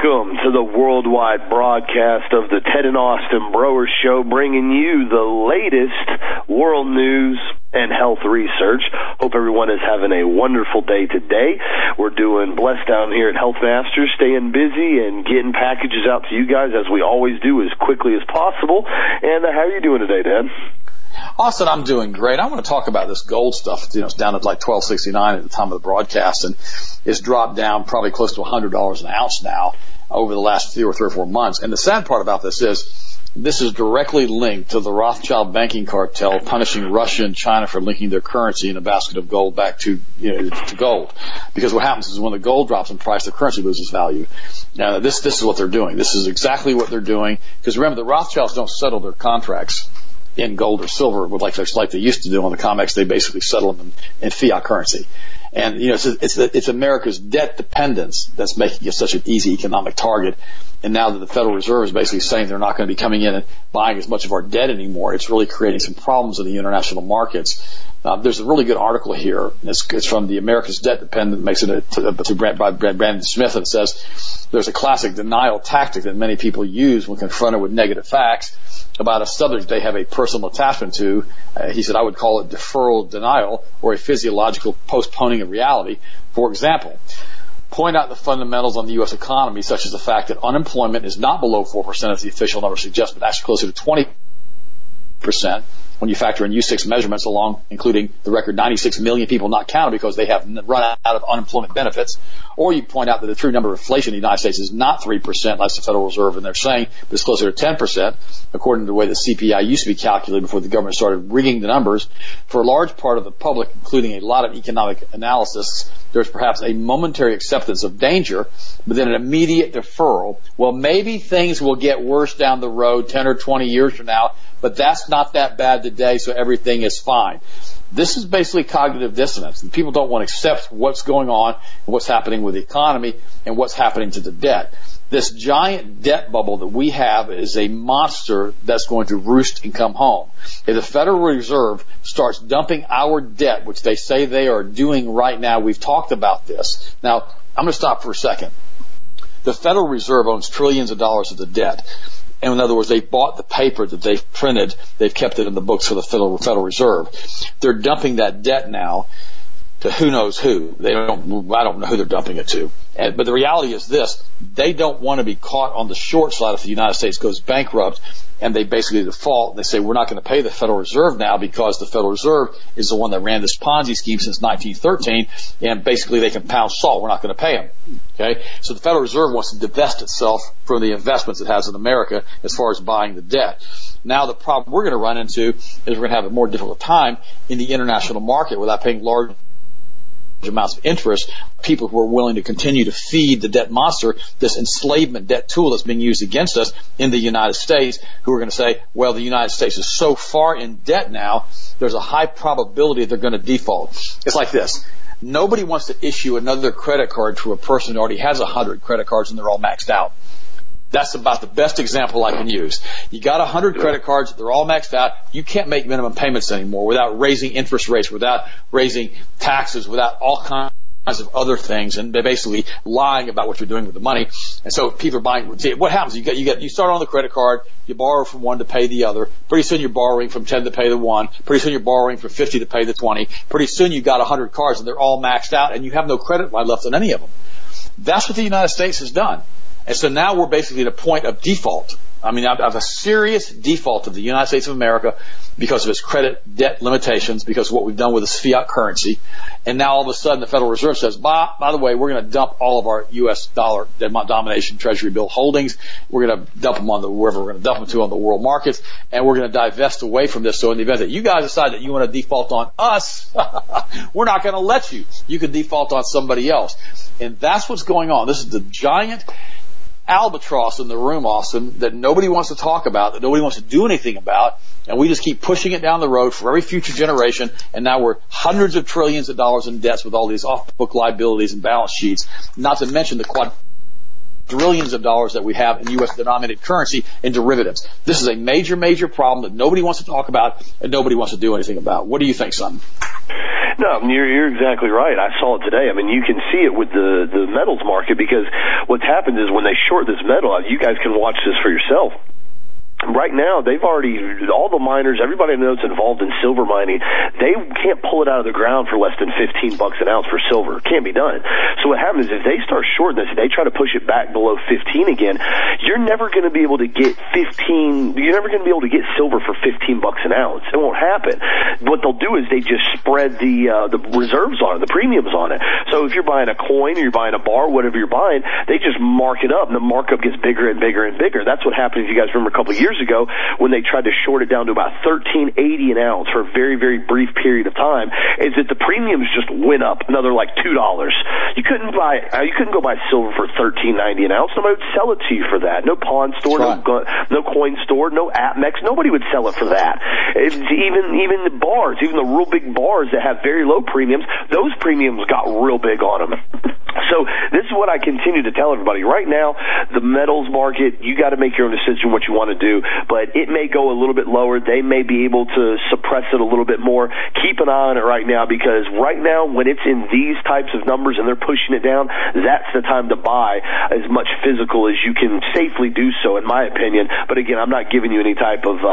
Welcome to the worldwide broadcast of the Ted and Austin Broer Show, bringing you the latest world news and health research. Hope everyone is having a wonderful day today. We're doing blessed down here at Health Masters, staying busy and getting packages out to you guys as we always do as quickly as possible. And how are you doing today, Ted? Austin, I'm doing great. I want to talk about this gold stuff. It's down at like $12.69 at the time of the broadcast, and it's dropped down probably close to $100 an ounce now over the last 3 or 4 months. And the sad part about this is directly linked to the Rothschild banking cartel punishing Russia and China for linking their currency in a basket of gold back to gold. Because what happens is when the gold drops in price, the currency loses value. Now, this is what they're doing. This is exactly what they're doing. Because remember, the Rothschilds don't settle their contracts in gold or silver like they used to do on the COMEX. They basically settle them in fiat currency. And, it's America's debt dependence that's making it such an easy economic target. And now that the Federal Reserve is basically saying they're not going to be coming in and buying as much of our debt anymore, it's really creating some problems in the international markets. There's a really good article here. It's from the America's Debt Dependent, makes it by Brandon Smith, and it says there's a classic denial tactic that many people use when confronted with negative facts about a subject they have a personal attachment to. He said, I would call it deferral denial or a physiological postponing of reality. For example, point out the fundamentals on the U.S. economy, such as the fact that unemployment is not below 4% as the official number suggests, but actually closer to 20% when you factor in U6 measurements along, including the record 96 million people not counted because they have run out of unemployment benefits. Or you point out that the true number of inflation in the United States is not 3%, like the Federal Reserve, and they're saying, but it's closer to 10%, according to the way the CPI used to be calculated before the government started rigging the numbers. For a large part of the public, including a lot of economic analysts, there's perhaps a momentary acceptance of danger, but then an immediate deferral. Well, maybe things will get worse down the road 10 or 20 years from now, but that's not that bad today, so everything is fine. This is basically cognitive dissonance. And people don't want to accept what's going on and what's happening with the economy and what's happening to the debt. This giant debt bubble that we have is a monster that's going to roost and come home. If the Federal Reserve starts dumping our debt, which they say they are doing right now, we've talked about this. Now, I'm going to stop for a second. The Federal Reserve owns trillions of dollars of the debt. And in other words, they bought the paper that they've printed. They've kept it in the books for the Federal Reserve. They're dumping that debt now to who knows who. I don't know who they're dumping it to. But the reality is this. They don't want to be caught on the short side if the United States goes bankrupt and they basically default. They say, we're not going to pay the Federal Reserve now because the Federal Reserve is the one that ran this Ponzi scheme since 1913, and basically they can pound salt. We're not going to pay them. Okay? So the Federal Reserve wants to divest itself from the investments it has in America as far as buying the debt. Now the problem we're going to run into is we're going to have a more difficult time in the international market without paying large amounts of interest, people who are willing to continue to feed the debt monster, this enslavement debt tool that's being used against us in the United States, who are going to say, well, the United States is so far in debt now, there's a high probability they're going to default. It's like this. Nobody wants to issue another credit card to a person who already has 100 credit cards and they're all maxed out. That's about the best example I can use. You got 100 credit cards, they're all maxed out. You can't make minimum payments anymore without raising interest rates, without raising taxes, without all kinds of other things, and they're basically lying about what you're doing with the money. And so people are buying. See, what happens? You start on the credit card, you borrow from one to pay the other. Pretty soon you're borrowing from 10 to pay the one. Pretty soon you're borrowing from 50 to pay the 20. Pretty soon you've got 100 cards and they're all maxed out, and you have no credit line left on any of them. That's what the United States has done. And so now we're basically at a point of default. I mean, I have a serious default of the United States of America because of its credit debt limitations, because of what we've done with its fiat currency. And now all of a sudden the Federal Reserve says, by the way, we're going to dump all of our U.S. dollar denomination treasury bill holdings. We're going to dump them on wherever we're going to dump them to on the world markets. And we're going to divest away from this. So in the event that you guys decide that you want to default on us, we're not going to let you. You can default on somebody else. And that's what's going on. This is the giant albatross in the room, Austin, that nobody wants to talk about, that nobody wants to do anything about, and we just keep pushing it down the road for every future generation, and now we're hundreds of trillions of dollars in debts with all these off-book liabilities and balance sheets, not to mention the quadrillions of dollars that we have in U.S. denominated currency and derivatives. This is a major, major problem that nobody wants to talk about and nobody wants to do anything about. What do you think, son? No, you're exactly right. I saw it today. I mean, you can see it with the metals market, because what's happened is when they short this metal, you guys can watch this for yourself. Right now, they've already, all the miners, everybody I know that's involved in silver mining, they can't pull it out of the ground for less than $15 an ounce for silver. It can't be done. So what happens is if they start shorting this, they try to push it back below 15 again, you're never going to be able to get silver for $15 an ounce. It won't happen. What they'll do is they just spread the reserves on it, the premiums on it. So if you're buying a coin or you're buying a bar, whatever you're buying, they just mark it up, and the markup gets bigger and bigger and bigger. That's what happened, if you guys remember, a couple of years ago when they tried to short it down to about $13.80 an ounce for a very, very brief period of time, is that the premiums just went up another like $2. You couldn't go buy silver for $13.90 an ounce. Nobody would sell it to you for that. No pawn store, no coin store, no APMEX. Nobody would sell it for that. Even the bars, even the real big bars that have very low premiums, those premiums got real big on them. So this is what I continue to tell everybody. Right now, the metals market, you got to make your own decision what you want to do, but it may go a little bit lower. They may be able to suppress it a little bit more. Keep an eye on it right now, because right now, when it's in these types of numbers and they're pushing it down, that's the time to buy as much physical as you can safely do so, in my opinion. But again, I'm not giving you any type of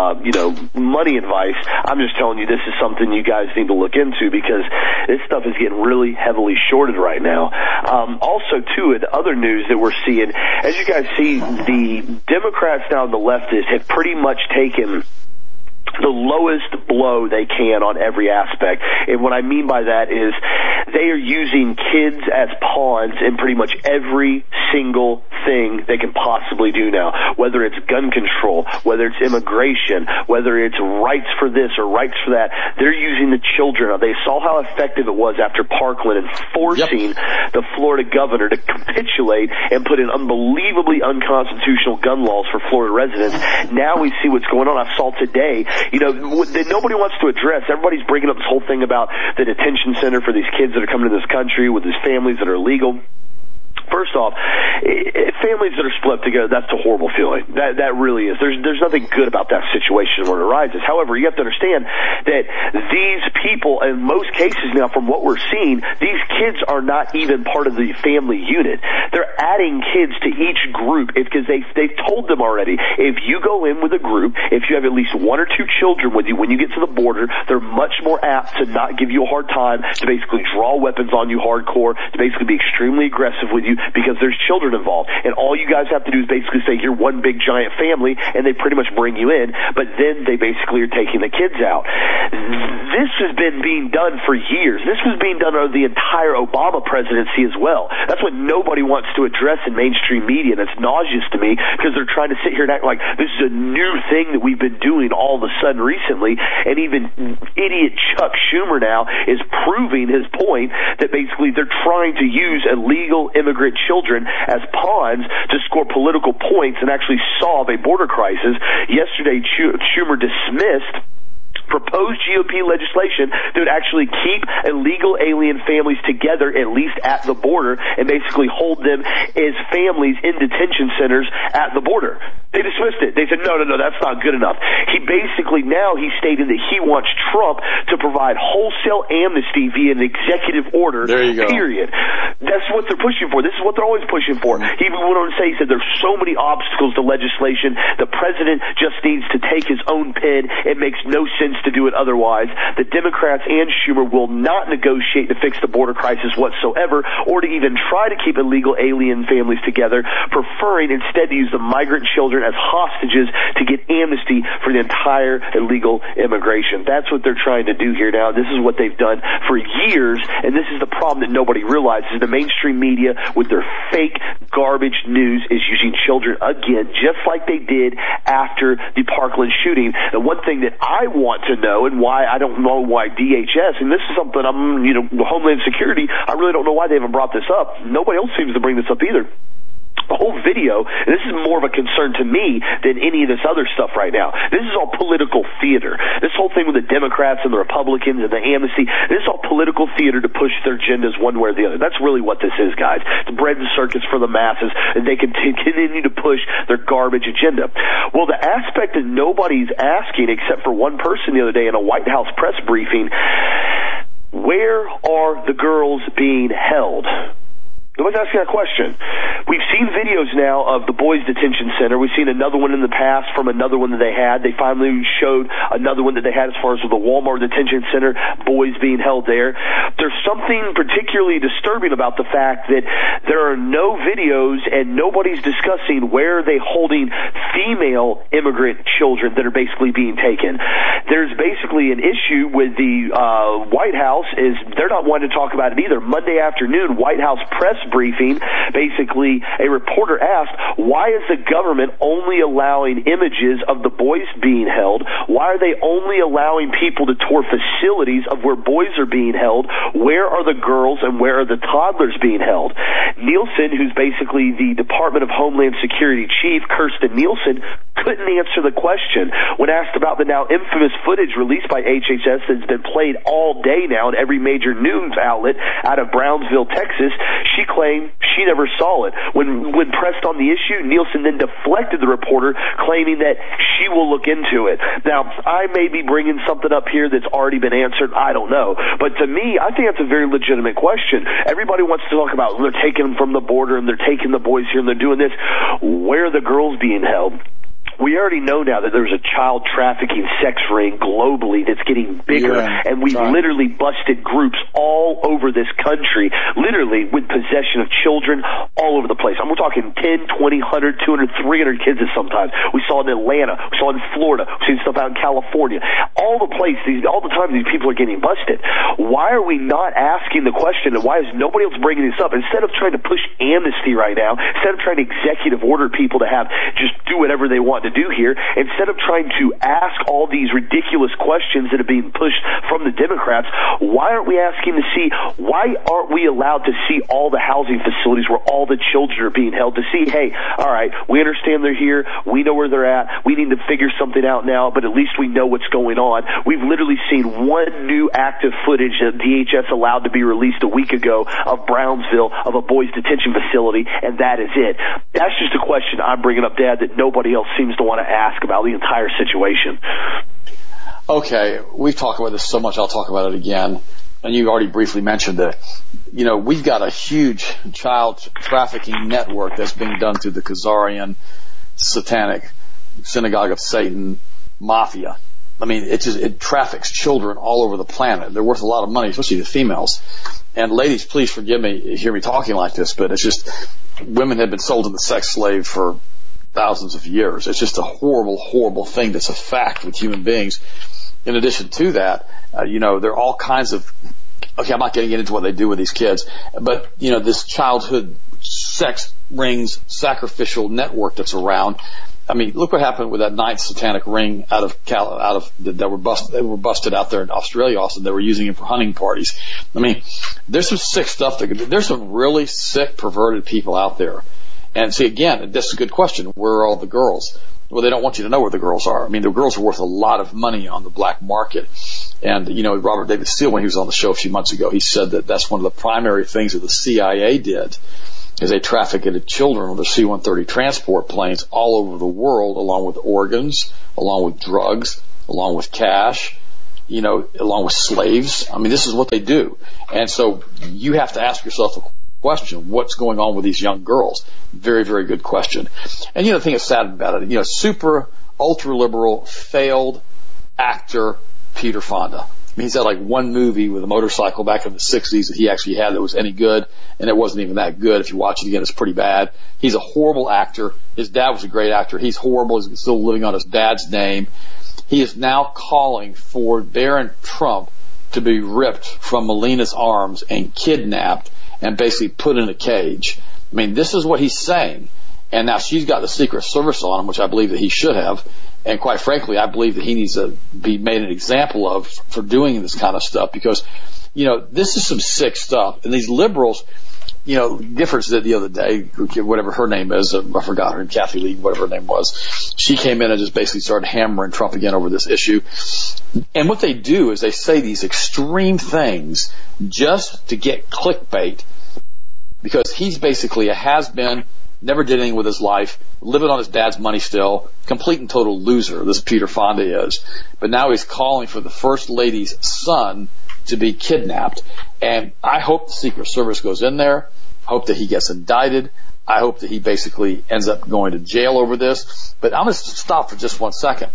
money advice. I'm just telling you this is something you guys need to look into, because this stuff is getting really heavily shorted right now. Also, too, in other news that we're seeing, as you guys see, the Democrats now on the leftists have pretty much taken the lowest blow they can on every aspect. And what I mean by that is they are using kids as pawns in pretty much every single thing they can possibly do now, whether it's gun control, whether it's immigration, whether it's rights for this or rights for that. They're using the children. They saw how effective it was after Parkland and forcing the Florida governor to capitulate and put in unbelievably unconstitutional gun laws for Florida residents. Now we see what's going on. I saw today, that nobody wants to address. Everybody's bringing up this whole thing about the detention center for these kids that are coming to this country with these families that are illegal. First off, families that are split together, that's a horrible feeling. That really is. There's nothing good about that situation when it arises. However, you have to understand that these people, in most cases now, from what we're seeing, these kids are not even part of the family unit. They're adding kids to each group because they've told them already, if you go in with a group, if you have at least one or two children with you when you get to the border, they're much more apt to not give you a hard time, to basically draw weapons on you hardcore, to basically be extremely aggressive with you, because there's children involved. And all you guys have to do is basically say you're one big giant family, and they pretty much bring you in, but then they basically are taking the kids out. This has been being done for years. This was being done under the entire Obama presidency as well. That's what nobody wants to address in mainstream media, and it's nauseous to me, because they're trying to sit here and act like this is a new thing that we've been doing all of a sudden recently, and even idiot Chuck Schumer now is proving his point that basically they're trying to use illegal immigrant children as pawns to score political points and actually solve a border crisis. Yesterday, Schumer dismissed proposed GOP legislation that would actually keep illegal alien families together, at least at the border, and basically hold them as families in detention centers at the border. They dismissed it. They said, no, that's not good enough. He stated that he wants Trump to provide wholesale amnesty via an executive order, there you go. Period. That's what they're pushing for. This is what they're always pushing for. He even went on to say, he said, there's so many obstacles to legislation. The president just needs to take his own pen. It makes no sense to do it otherwise. The Democrats and Schumer will not negotiate to fix the border crisis whatsoever, or to even try to keep illegal alien families together, preferring instead to use the migrant children as hostages to get amnesty for the entire illegal immigration. That's what they're trying to do here now. This is what they've done for years, and this is the problem that nobody realizes. The mainstream media, with their fake garbage news, is using children again, just like they did after the Parkland shooting. The one thing that I want to know, and why I don't know why DHS, and this is something Homeland Security, I really don't know why they haven't brought this up. Nobody else seems to bring this up either. The whole video, and this is more of a concern to me than any of this other stuff right now. This is all political theater. This whole thing with the Democrats and the Republicans and the amnesty, this is all political theater to push their agendas one way or the other. That's really what this is, guys. It's bread and circus for the masses, and they can continue to push their garbage agenda. Well, the aspect that nobody's asking, except for one person the other day in a White House press briefing, where are the girls being held? Nobody's asking that question. We've seen videos now of the boys' detention center. We've seen another one in the past from another one that they had. They finally showed another one that they had as far as the Walmart detention center, boys being held there. There's something particularly disturbing about the fact that there are no videos and nobody's discussing where they're holding female immigrant children that are basically being taken. There's basically an issue with the White House is they're not wanting to talk about it either. Monday afternoon, White House press briefing, basically a reporter asked, why is the government only allowing images of the boys being held? Why are they only allowing people to tour facilities of where boys are being held? Where are the girls and where are the toddlers being held? Nielsen, who's basically the Department of Homeland Security chief, Kirstjen Nielsen, couldn't answer the question. When asked about the now infamous footage released by HHS that's been played all day now in every major news outlet out of Brownsville, Texas, she claimed she never saw it. When pressed on the issue, Nielsen then deflected the reporter, claiming that she will look into it. Now, I may be bringing something up here that's already been answered. I don't know. But to me, I think that's a very legitimate question. Everybody wants to talk about they're taking them from the border and they're taking the boys here and they're doing this. Where are the girls being held? We already know now that there's a child trafficking sex ring globally that's getting bigger, and we've literally busted groups all over this country, literally with possession of children all over the place. We're talking 10, 20, 100, 200, 300 kids sometimes. We saw it in Atlanta. We saw it in Florida. We've seen stuff out in California. All the time these people are getting busted. Why are we not asking the question, and why is nobody else bringing this up? Instead of trying to push amnesty right now, instead of trying to executive order people to have just do whatever they want to do here, instead of trying to ask all these ridiculous questions that are being pushed from the Democrats, why aren't we asking to see, why aren't we allowed to see all the housing facilities where all the children are being held, to see, hey, all right, we understand they're here, we know where they're at, we need to figure something out now, but at least we know what's going on. We've literally seen one new active footage that DHS allowed to be released a week ago of Brownsville, of a boys detention facility, and that is it. That's just a question I'm bringing up, Dad, that nobody else seems to want to ask about the entire situation. Okay, we've talked about this so much, I'll talk about it again. And you already briefly mentioned that, we've got a huge child trafficking network that's being done through the Khazarian Satanic Synagogue of Satan Mafia. I mean, it traffics children all over the planet. They're worth a lot of money, especially the females. And ladies, please forgive me, hear me talking like this, but it's just, women have been sold into sex slave for thousands of years. It's just a horrible, horrible thing that's a fact with human beings. In addition to that, there are all kinds of, okay, I'm not getting into what they do with these kids, but, this childhood sex rings sacrificial network that's around. I mean, look what happened with that ninth satanic ring that were busted out there in Australia, Austin. They were using it for hunting parties. I mean, there's some sick stuff there's some really sick, perverted people out there. And see, again, that's a good question. Where are all the girls? Well, they don't want you to know where the girls are. I mean, the girls are worth a lot of money on the black market. And, Robert David Steele, when he was on the show a few months ago, he said that that's one of the primary things that the CIA did, is they trafficked children on the C-130 transport planes all over the world, along with organs, along with drugs, along with cash, along with slaves. I mean, this is what they do. And so you have to ask yourself a question, what's going on with these young girls? Very, very good question. And the thing that's sad about it, super ultra liberal failed actor Peter Fonda. I mean, he's had like one movie with a motorcycle back in the 60s that he actually had that was any good, and it wasn't even that good. If you watch it again, it's pretty bad. He's a horrible actor. His dad was a great actor. He's horrible. He's still living on his dad's name. He is now calling for Barron Trump to be ripped from Melina's arms and kidnapped and basically put in a cage. I mean, this is what he's saying. And now she's got the Secret Service on him, which I believe that he should have. And quite frankly, I believe that he needs to be made an example of for doing this kind of stuff, because, this is some sick stuff. And these liberals, Giffords did the other day, whatever her name is, I forgot her name, Kathy Lee, whatever her name was. She came in and just basically started hammering Trump again over this issue. And what they do is they say these extreme things just to get clickbait, because he's basically a has-been, never did anything with his life, living on his dad's money still, complete and total loser, this Peter Fonda is. But now he's calling for the First Lady's son to be kidnapped. And I hope the Secret Service goes in there. I hope that he gets indicted. I hope that he basically ends up going to jail over this. But I'm going to stop for just 1 second.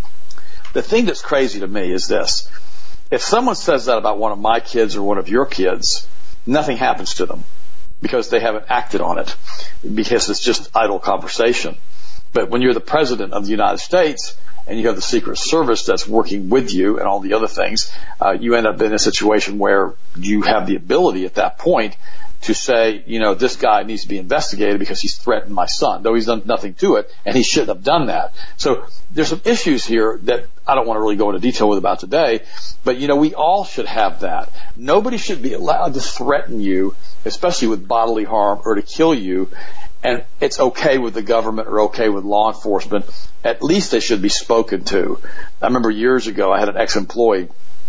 The thing that's crazy to me is this. If someone says that about one of my kids or one of your kids, nothing happens to them because they haven't acted on it, because it's just idle conversation. But when you're the president of the United States and you have the Secret Service that's working with you and all the other things, you end up in a situation where you have the ability at that point to say, this guy needs to be investigated because he's threatened my son, though he's done nothing to it, and he shouldn't have done that. So there's some issues here that I don't want to really go into detail with about today, but we all should have that. Nobody should be allowed to threaten you, especially with bodily harm or to kill you, and it's okay with the government or okay with law enforcement. At least they should be spoken to. I remember years ago I had an ex-employee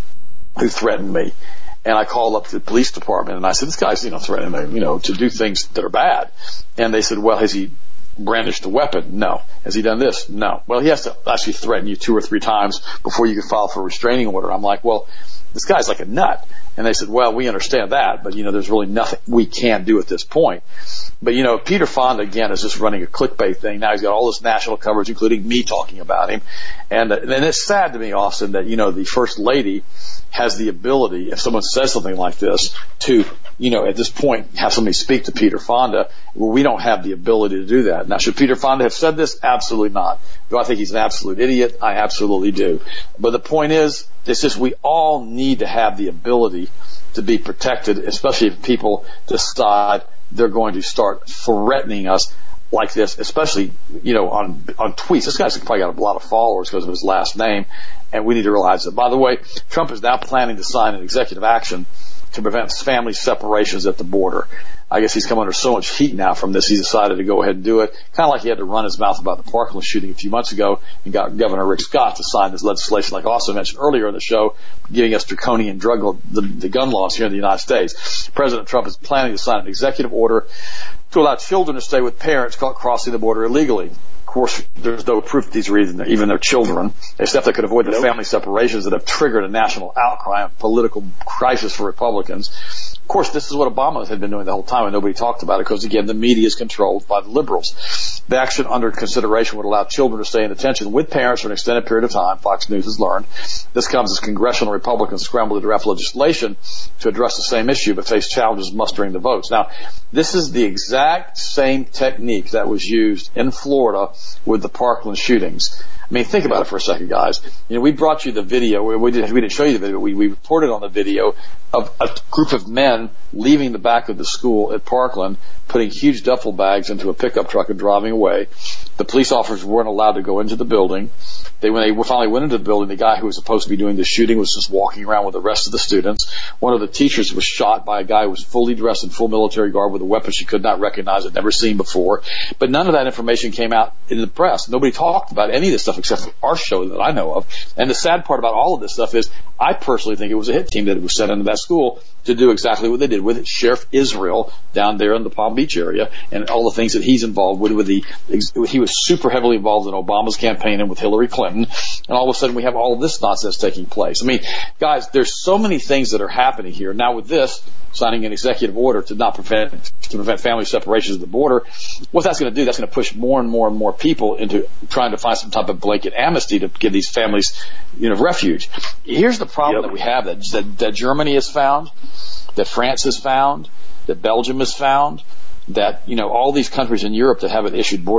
who threatened me. And I called up to the police department and I said, this guy's, threatening me, to do things that are bad. And they said, well, has he brandished a weapon? No. Has he done this? No. Well, he has to actually threaten you 2 or 3 times before you can file for a restraining order. I'm like, well, this guy's like a nut. And they said, well, we understand that, but there's really nothing we can do at this point. But Peter Fonda, again, is just running a clickbait thing. Now he's got all this national coverage, including me talking about him. And it's sad to me, Austin, that, the First Lady has the ability, if someone says something like this, to, at this point, have somebody speak to Peter Fonda, where we don't have the ability to do that. Now, should Peter Fonda have said this? Absolutely not. Do I think he's an absolute idiot? I absolutely do. But the point is, it's just we all need to have the ability to be protected, especially if people decide they're going to start threatening us like this, especially, on tweets. This guy's probably got a lot of followers because of his last name, and we need to realize that. By the way, Trump is now planning to sign an executive action to prevent family separations at the border. I guess he's come under so much heat now from this, he decided to go ahead and do it. Kind of like he had to run his mouth about the Parkland shooting a few months ago and got Governor Rick Scott to sign this legislation, like I also mentioned earlier in the show, giving us draconian the gun laws here in the United States. President Trump is planning to sign an executive order to allow children to stay with parents caught crossing the border illegally. Of course, there's no proof that these are even their children. It's stuff that could avoid the family separations that have triggered a national outcry and political crisis for Republicans. Of course, this is what Obama had been doing the whole time, and nobody talked about it because, again, the media is controlled by the liberals. The action under consideration would allow children to stay in detention with parents for an extended period of time, Fox News has learned. This comes as congressional Republicans scramble to draft legislation to address the same issue but face challenges mustering the votes. Now, this is the exact same technique that was used in Florida with the Parkland shootings. I mean, think about it for a second, guys. We brought you the video. We didn't show you the video, but we reported on the video of a group of men leaving the back of the school at Parkland, putting huge duffel bags into a pickup truck and driving away. The police officers weren't allowed to go into the building. When they finally went into the building, the guy who was supposed to be doing the shooting was just walking around with the rest of the students. One of the teachers was shot by a guy who was fully dressed in full military garb with a weapon she could not recognize, had never seen before. But none of that information came out in the press. Nobody talked about any of this stuff except for our show that I know of. And the sad part about all of this stuff is I personally think it was a hit team that was sent into that school to do exactly what they did with it. Sheriff Israel down there in the Palm Beach area and all the things that he's involved with he was super heavily involved in Obama's campaign and with Hillary Clinton. And all of a sudden we have all of this nonsense taking place. I mean, guys, there's so many things that are happening here. Now with this, signing an executive order to prevent family separations at the border, what that's going to do, that's going to push more and more and more people into trying to find some type of blanket amnesty to give these families, refuge. Here's the problem that we have that Germany has found, that France has found, that Belgium has found, that all these countries in Europe that haven't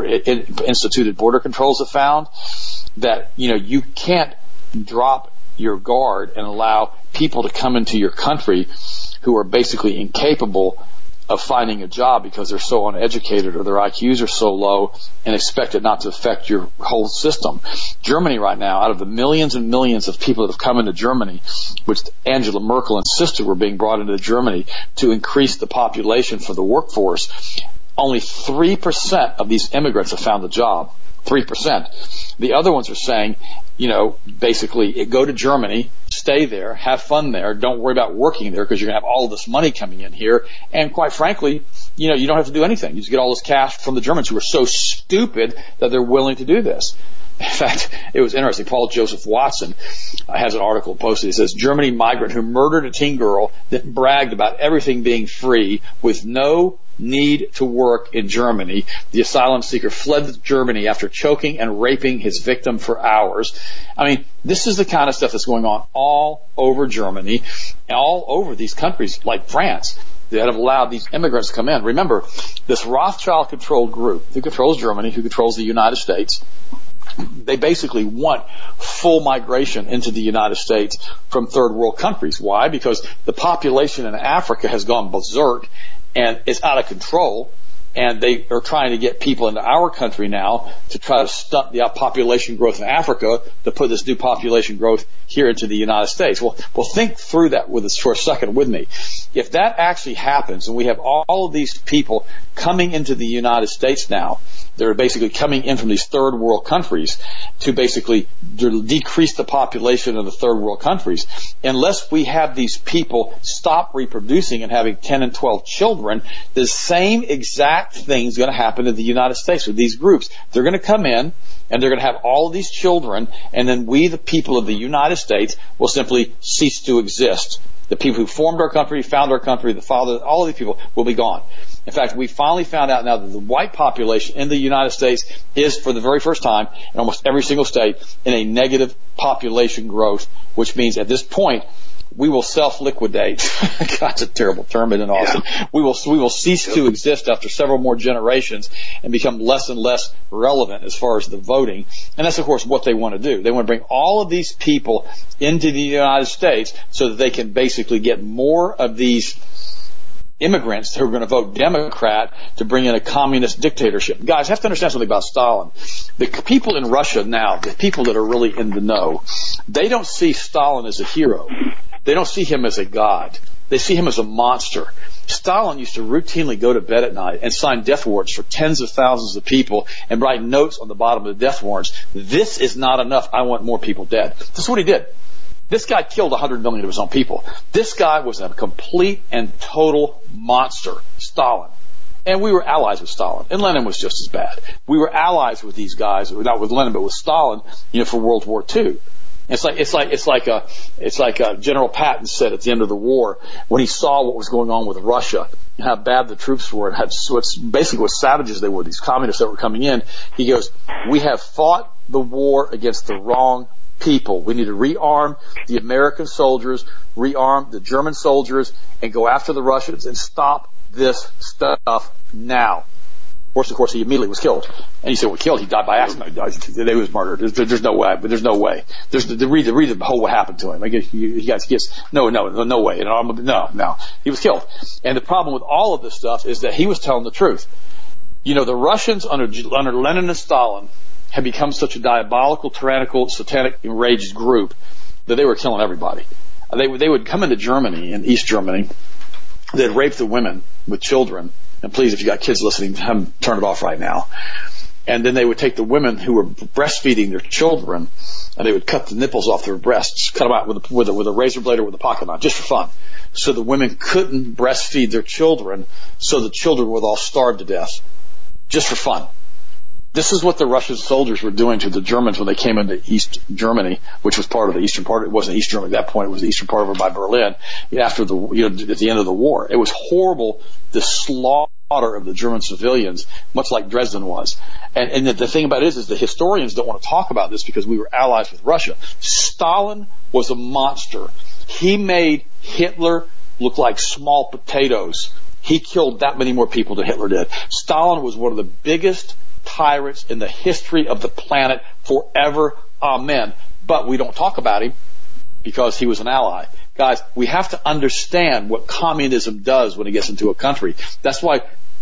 instituted border controls have found, that you can't drop your guard and allow people to come into your country who are basically incapable of finding a job because they're so uneducated or their IQs are so low, and expect it not to affect your whole system. Germany right now, out of the millions and millions of people that have come into Germany, which Angela Merkel insisted were being brought into Germany to increase the population for the workforce, only 3% of these immigrants have found a job. 3%. The other ones are saying, basically go to Germany, stay there, have fun there, don't worry about working there because you're going to have all of this money coming in here. And quite frankly, you don't have to do anything. You just get all this cash from the Germans who are so stupid that they're willing to do this. In fact, it was interesting. Paul Joseph Watson has an article posted. It says, Germany migrant who murdered a teen girl that bragged about everything being free with no need to work in Germany. The asylum seeker fled Germany after choking and raping his victim for hours. I mean, this is the kind of stuff that's going on all over Germany, all over these countries like France that have allowed these immigrants to come in. Remember, this Rothschild-controlled group who controls Germany, who controls the United States, they basically want full migration into the United States from third world countries. Why? Because the population in Africa has gone berserk and it's out of control, and they are trying to get people into our country now to try to stunt the population growth in Africa to put this new population growth here into the United States. Well, think through that with us for a second with me. If that actually happens, and we have all of these people coming into the United States now, they're basically coming in from these third world countries to basically decrease the population of the third world countries. Unless we have these people stop reproducing and having 10 and 12 children, the same exact thing is going to happen in the United States with these groups. They're going to come in and they're going to have all of these children, and then we, the people of the United States, will simply cease to exist. The people who formed our country, found our country, the fathers, all of these people will be gone. In fact, we finally found out now that the white population in the United States is, for the very first time, in almost every single state, in a negative population growth, which means at this point, we will self-liquidate. That's a terrible term, isn't it, Austin? Yeah. We will cease to exist after several more generations and become less and less relevant as far as the voting. And that's, of course, what they want to do. They want to bring all of these people into the United States so that they can basically get more of these immigrants who are going to vote Democrat to bring in a communist dictatorship. Guys, you have to understand something about Stalin. The people in Russia now, the people that are really in the know, they don't see Stalin as a hero. They don't see him as a god. They see him as a monster. Stalin used to routinely go to bed at night and sign death warrants for tens of thousands of people and write notes on the bottom of the death warrants. This is not enough. I want more people dead. This is what he did. This guy killed 100 million of his own people. This guy was a complete and total monster, Stalin. And we were allies with Stalin. And Lenin was just as bad. We were allies with these guys, not with Lenin, but with Stalin, for World War II. It's like General Patton said at the end of the war when he saw what was going on with Russia and how bad the troops were and basically what savages they were, these communists that were coming in. He goes, "We have fought the war against the wrong people. We need to rearm the American soldiers, rearm the German soldiers, and go after the Russians and stop this stuff now." Of course, he immediately was killed. And you say, well, killed? He died by accident. He was murdered. There's no way. But there's no way. Read the whole what happened to him. I guess you guys no way. No. He was killed. And the problem with all of this stuff is that he was telling the truth. The Russians under Lenin and Stalin had become such a diabolical, tyrannical, satanic, enraged group that they were killing everybody. They would come into Germany, in East Germany. They'd rape the women with children. And please, if you got kids listening, turn it off right now. And then they would take the women who were breastfeeding their children, and they would cut the nipples off their breasts, cut them out with a razor blade or with a pocket knife, just for fun. So the women couldn't breastfeed their children, so the children would all starve to death, just for fun. This is what the Russian soldiers were doing to the Germans when they came into East Germany, which was part of the eastern part. It wasn't East Germany at that point. It was the eastern part over by Berlin after at the end of the war. It was horrible, the slaughter of the German civilians, much like Dresden was. And the thing about it is the historians don't want to talk about this because we were allies with Russia. Stalin was a monster. He made Hitler look like small potatoes. He killed that many more people than Hitler did. Stalin was one of the biggest tyrants in the history of the planet forever. Amen. But we don't talk about him because he was an ally. Guys, we have to understand what communism does when it gets into a country. That's why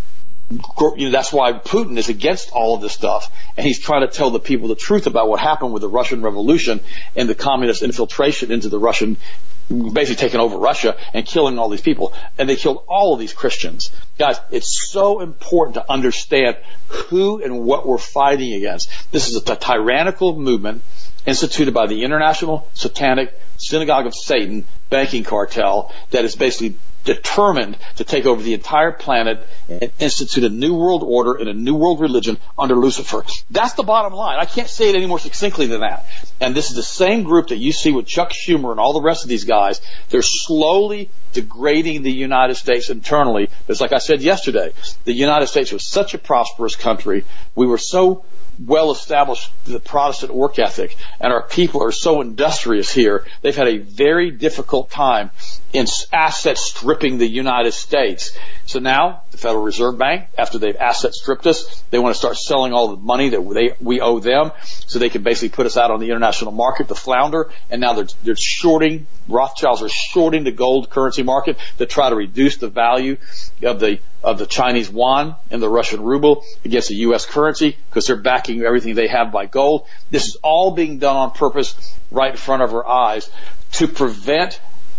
Putin is against all of this stuff, and he's trying to tell the people the truth about what happened with the Russian Revolution and the communist infiltration into the Russian, basically taking over Russia and killing all these people. And they killed all of these Christians. Guys, it's so important to understand who and what we're fighting against. This is a tyrannical movement. instituted by the International Satanic Synagogue of Satan banking cartel that is basically determined to take over the entire planet and institute a new world order and a new world religion under Lucifer. That's the bottom line. I can't say it any more succinctly than that. And this is the same group that you see with Chuck Schumer and all the rest of these guys. They're slowly degrading the United States internally. It's like I said yesterday, the United States was such a prosperous country. We were so well established, the Protestant work ethic, and our people are so industrious here. They've had a very difficult time in asset stripping the United States. So now the Federal Reserve Bank, after they've asset stripped us, they want to start selling all the money that we owe them so they can basically put us out on the international market to flounder. And now they're shorting, Rothschilds are shorting the gold currency market to try to reduce the value of the Chinese yuan and the Russian ruble against the U.S. currency because they're backing everything they have by gold. This is all being done on purpose right in front of our eyes to prevent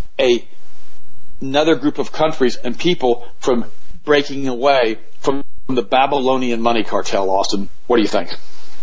another group of countries and people from breaking away from the Babylonian money cartel. Austin, what do you think?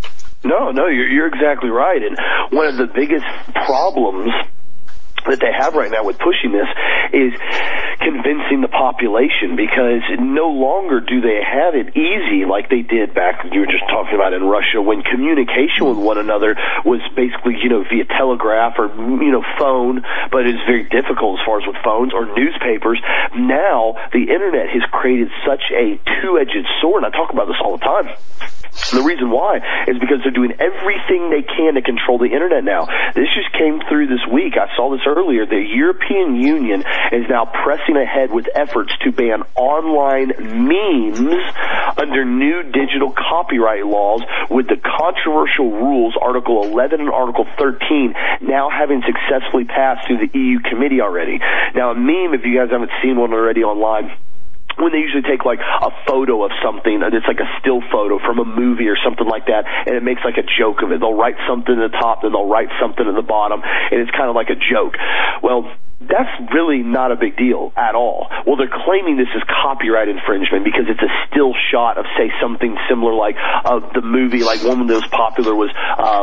No, you're exactly right. And one of the biggest problems that they have right now with pushing this is convincing the population, because no longer do they have it easy like they did back, you were just talking about in Russia, when communication with one another was basically, via telegraph or, phone, but it's very difficult as far as with phones or newspapers. Now, the internet has created such a two-edged sword, and I talk about this all the time. The reason why is because they're doing everything they can to control the internet now. This just came through this week. I saw this earlier. The European Union is now pressing ahead with efforts to ban online memes under new digital copyright laws, with the controversial rules, Article 11 and Article 13, now having successfully passed through the EU committee already. Now, a meme, if you guys haven't seen one already online, when they usually take like a photo of something, it's like a still photo from a movie or something like that, and it makes like a joke of it. They'll write something at the top, then they'll write something at the bottom, and it's kind of like a joke. Well, that's really not a big deal at all. Well, they're claiming this is copyright infringement because it's a still shot of, say, something similar like the movie, like one of those popular was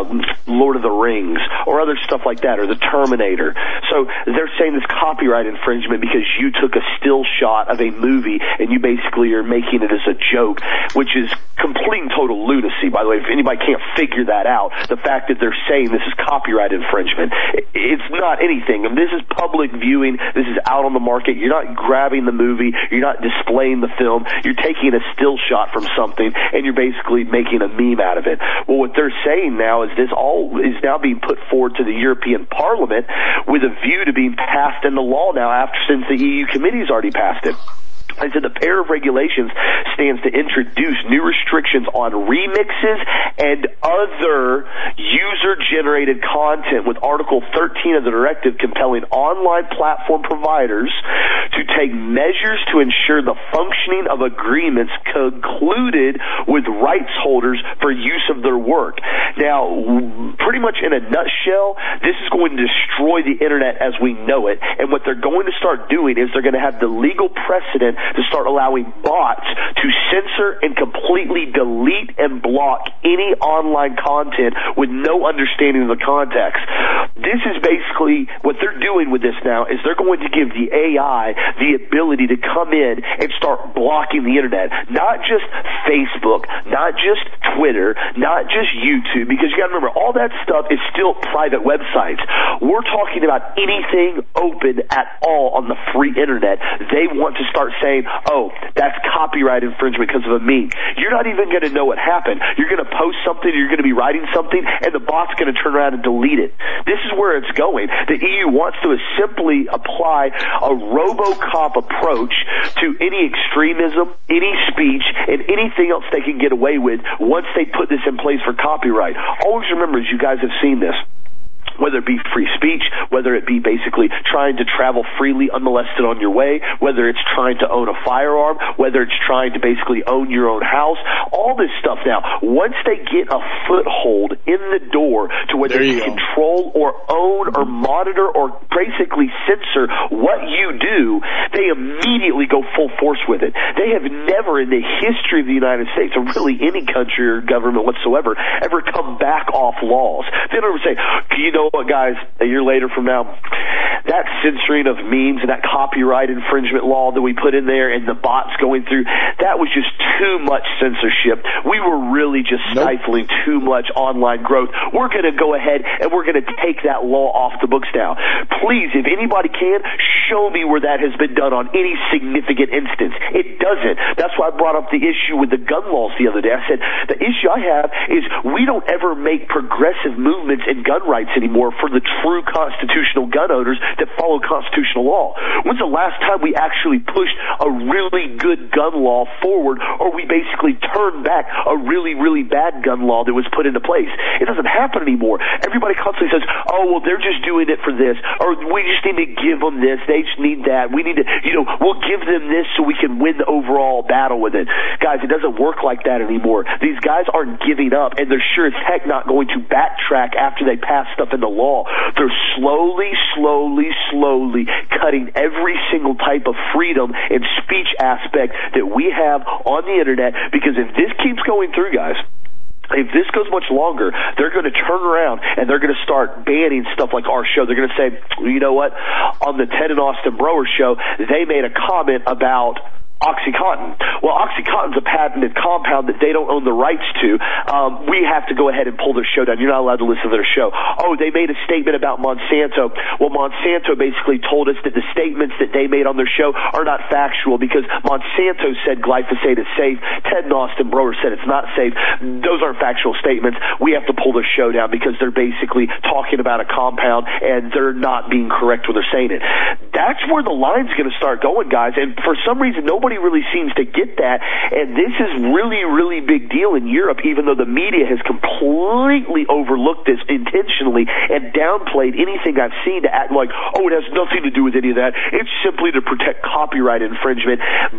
Lord of the Rings or other stuff like that, or the Terminator. So they're saying this copyright infringement because you took a still shot of a movie and you basically are making it as a joke, which is complete and total lunacy. By the way, if anybody can't figure that out, the fact that they're saying this is copyright infringement, it's not anything. I mean, this is public viewing. This is out on the market. You're not grabbing the movie. You're not displaying the film. You're taking a still shot from something, and you're basically making a meme out of it. Well, what they're saying now is this all is now being put forward to the European Parliament with a view to being passed into law now since the EU committee's already passed it. I said the pair of regulations stands to introduce new restrictions on remixes and other user-generated content, with Article 13 of the directive compelling online platform providers to take measures to ensure the functioning of agreements concluded with rights holders for use of their work. Now, pretty much in a nutshell, this is going to destroy the internet as we know it, and what they're going to start doing is they're going to have the legal precedent to start allowing bots to censor and completely delete and block any online content with no understanding of the context. This is basically what they're doing with this now, is they're going to give the AI the ability to come in and start blocking the internet. Not just Facebook, not just Twitter, not just YouTube, because you got to remember, all that stuff is still private websites. We're talking about anything open at all on the free internet. They want to start saying, oh, that's copyright infringement because of a meme. You're not even going to know what happened. You're going to post something, you're going to be writing something, and the bot's going to turn around and delete it. This is where it's going. The EU wants to simply apply a RoboCop approach to any extremism, any speech, and anything else they can get away with once they put this in place for copyright. Always remember, as you guys have seen this, whether it be free speech, whether it be basically trying to travel freely unmolested on your way, whether it's trying to own a firearm, whether it's trying to basically own your own house, all this stuff now, once they get a foothold in the door to where they can control or own or monitor or basically censor what you do, they immediately go full force with it. They have never in the history of the United States, or really any country or government whatsoever, ever come back off laws. They don't ever say, you know what, guys, a year later from now, that censoring of memes and that copyright infringement law that we put in there and the bots going through, that was just too much censorship. We were really just stifling too much online growth. We're going to go ahead and we're going to take that law off the books now. Please, if anybody can, show me where that has been done on any significant instance. It doesn't. That's why I brought up the issue with the gun laws the other day. I said, the issue I have is we don't ever make progressive movements in gun rights anymore for the true constitutional gun owners that follow constitutional law. When's the last time we actually pushed a really good gun law forward, or we basically turned back a really, really bad gun law that was put into place? It doesn't happen anymore. Everybody constantly says, oh, well, they're just doing it for this, or we just need to give them this, they just need that, we need to, we'll give them this so we can win the overall battle with it. Guys, it doesn't work like that anymore. These guys aren't giving up, and they're sure as heck not going to backtrack after they pass stuff in the law. They're slowly cutting every single type of freedom and speech aspect that we have on the internet, because if this keeps going through, guys, if this goes much longer, they're going to turn around and they're going to start banning stuff like our show. They're going to say, you know what, on the Ted and Austin Broer show, they made a comment about OxyContin. Well, OxyContin's a patented compound that they don't own the rights to. We have to go ahead and pull their show down. You're not allowed to listen to their show. Oh, they made a statement about Monsanto. Well, Monsanto basically told us that the statements that they made on their show are not factual because Monsanto said glyphosate is safe. Ted and Austin Broer said it's not safe. Those aren't factual statements. We have to pull their show down because they're basically talking about a compound and they're not being correct when they're saying it. That's where the line's going to start going, guys. And for some reason, nobody really seems to get that, and this is really, really big deal in Europe, even though the media has completely overlooked this intentionally and downplayed anything I've seen to act like, oh, it has nothing to do with any of that. It's simply to protect copyright infringement.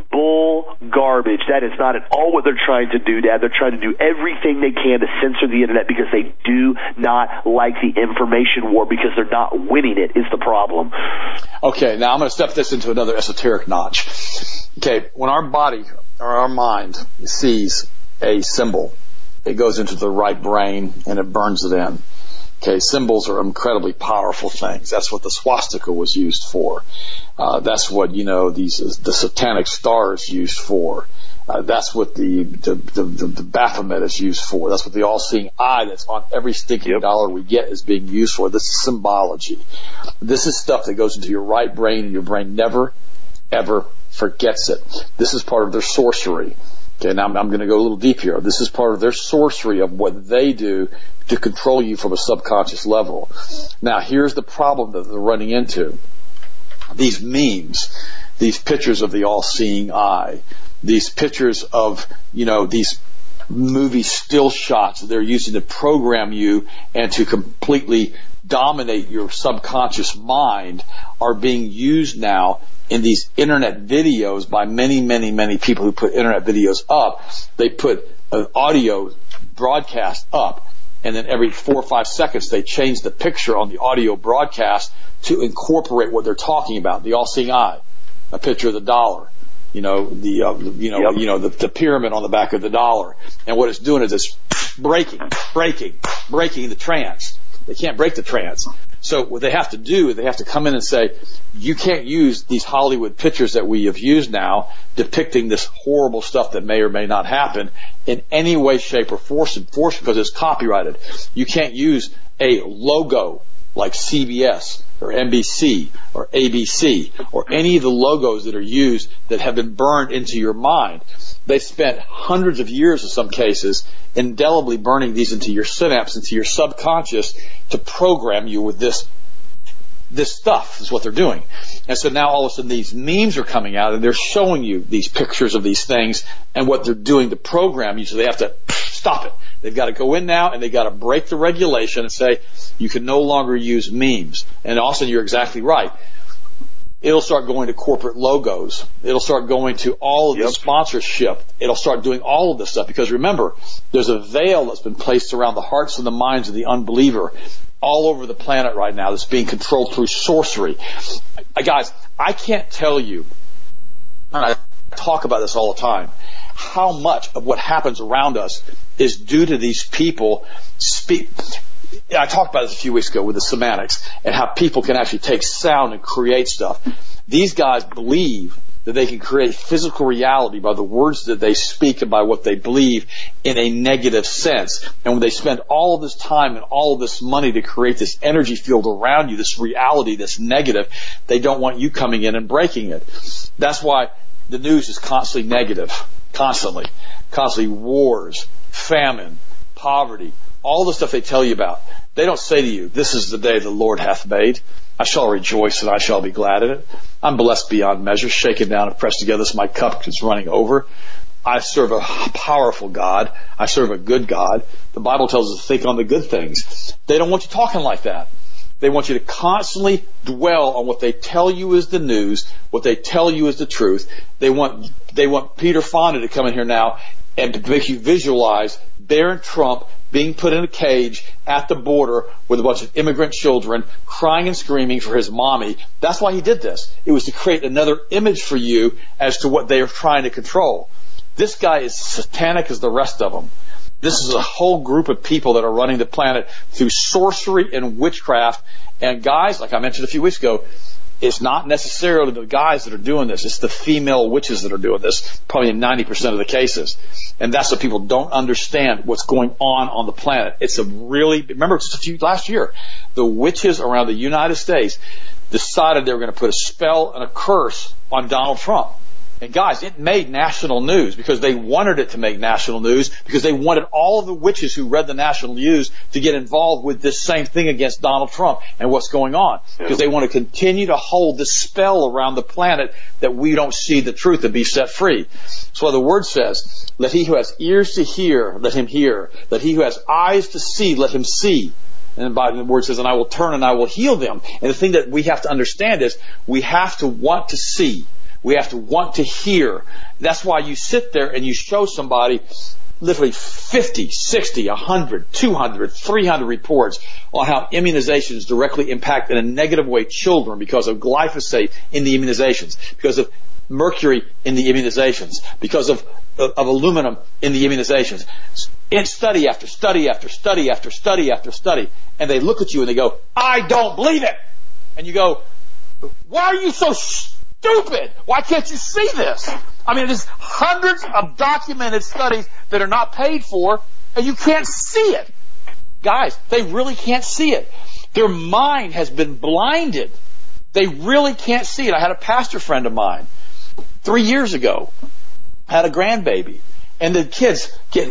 Bull garbage. That is not at all what they're trying to do, Dad. They're trying to do everything they can to censor the internet because they do not like the information war, because they're not winning it is the problem. Okay, now I'm going to step this into another esoteric notch. Okay, when our body or our mind sees a symbol, it goes into the right brain and it burns it in. Okay, symbols are incredibly powerful things. That's what the swastika was used for. That's what, the satanic star is used for. That's what the Baphomet is used for. That's what the all-seeing eye that's on every stinking dollar we get is being used for. This is symbology. This is stuff that goes into your right brain, and your brain never, ever forgets it. This is part of their sorcery. Okay, now I'm going to go a little deep here. This is part of their sorcery of what they do to control you from a subconscious level. Now, here's the problem that they're running into. These memes, these pictures of the all-seeing eye, these pictures of, these movie still shots that they're using to program you and to completely dominate your subconscious mind are being used now in these internet videos by many, many, many people who put internet videos up. They put an audio broadcast up, and then every 4 or 5 seconds they change the picture on the audio broadcast to incorporate what they're talking about. The all-seeing eye, a picture of the dollar, the pyramid on the back of the dollar, and what it's doing is it's breaking the trance. They can't break the trance. So what they have to do is they have to come in and say, you can't use these Hollywood pictures that we have used now depicting this horrible stuff that may or may not happen in any way, shape, or force because it's copyrighted. You can't use a logo like CBS or NBC or ABC or any of the logos that are used that have been burned into your mind. They spent hundreds of years in some cases indelibly burning these into your synapse, into your subconscious to program you with this stuff is what they're doing. And so now all of a sudden these memes are coming out and they're showing you these pictures of these things and what they're doing to program you. So they have to stop it. They've got to go in now and they've got to break the regulation and say, you can no longer use memes. And Austin, you're exactly right. It'll start going to corporate logos. It'll start going to all of the sponsorship. It'll start doing all of this stuff because remember, there's a veil that's been placed around the hearts and the minds of the unbeliever all over the planet right now that's being controlled through sorcery. Guys, I can't tell you, and I talk about this all the time, how much of what happens around us is due to these people I talked about this a few weeks ago with the semantics and how people can actually take sound and create stuff. These guys believe that they can create physical reality by the words that they speak and by what they believe in a negative sense. And when they spend all of this time and all of this money to create this energy field around you, this reality that's negative, they don't want you coming in and breaking it. That's why the news is constantly negative, constantly wars, famine, poverty, all the stuff they tell you about. They don't say to you, this is the day the Lord hath made. I shall rejoice and I shall be glad in it. I'm blessed beyond measure, shaken down and pressed together so my cup is running over. I serve a powerful God. I serve a good God. The Bible tells us to think on the good things. They don't want you talking like that. They want you to constantly dwell on what they tell you is the news, what they tell you is the truth. They want Peter Fonda to come in here now and to make you visualize Barron Trump being put in a cage at the border with a bunch of immigrant children crying and screaming for his mommy. That's why he did this. It was to create another image for you as to what they are trying to control. This guy is satanic as the rest of them. This is a whole group of people that are running the planet through sorcery and witchcraft. And guys, like I mentioned a few weeks ago, it's not necessarily the guys that are doing this. It's the female witches that are doing this, probably in 90% of the cases. And that's what people don't understand what's going on the planet. It's a really, remember last year, the witches around the United States decided they were going to put a spell and a curse on Donald Trump. And guys, it made national news because they wanted it to make national news because they wanted all of the witches who read the national news to get involved with this same thing against Donald Trump and what's going on. Because they want to continue to hold this spell around the planet that we don't see the truth and be set free. That's why the word says, let he who has ears to hear, let him hear. Let he who has eyes to see, let him see. And the word says, and I will turn and I will heal them. And the thing that we have to understand is we have to want to see. We have to want to hear. That's why you sit there and you show somebody literally 50, 60, 100, 200, 300 reports on how immunizations directly impact in a negative way children because of glyphosate in the immunizations, because of mercury in the immunizations, because of aluminum in the immunizations. In study after study after study after study after study. And they look at you and they go, I don't believe it. And you go, why are you so stupid? Why can't you see this? I mean, there's hundreds of documented studies that are not paid for, and you can't see it. Guys, they really can't see it. Their mind has been blinded. They really can't see it. I had a pastor friend of mine 3 years ago, had a grandbaby, and the kids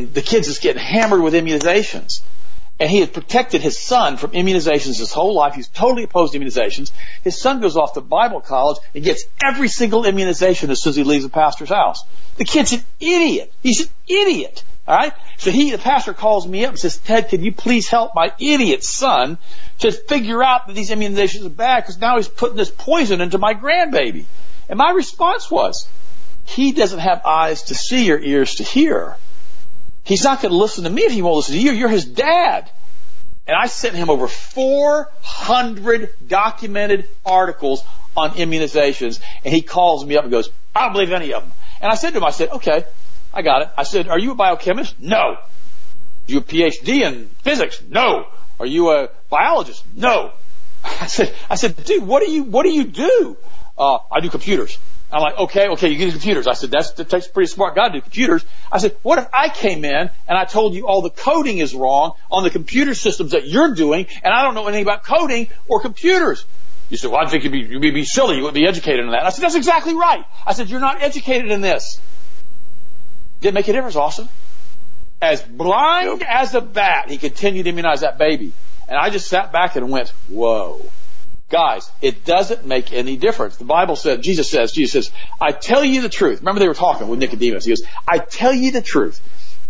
is getting hammered with immunizations. And he had protected his son from immunizations his whole life. He's totally opposed to immunizations. His son goes off to Bible college and gets every single immunization as soon as he leaves the pastor's house. The kid's an idiot. He's an idiot. All right? So the pastor calls me up and says, Ted, can you please help my idiot son to figure out that these immunizations are bad because now he's putting this poison into my grandbaby. And my response was, he doesn't have eyes to see or ears to hear. He's not going to listen to me if he won't listen to you. You're his dad. And I sent him over 400 documented articles on immunizations. And he calls me up and goes, I don't believe any of them. And I said to him, okay, I got it. I said, are you a biochemist? No. Are you a PhD in physics? No. Are you a biologist? No. I said, dude, what do you do? I do computers. I'm like, okay, you do computers. I said, that takes a pretty smart guy to do computers. I said, what if I came in and I told you all the coding is wrong on the computer systems that you're doing, and I don't know anything about coding or computers? You said, well, I think you'd be silly. You wouldn't be educated in that. I said, that's exactly right. I said, you're not educated in this. Didn't make a difference, Austin. As blind as a bat, he continued to immunize that baby. And I just sat back and went, whoa. Guys, it doesn't make any difference. The Bible said, Jesus says, I tell you the truth. Remember they were talking with Nicodemus. He goes, I tell you the truth.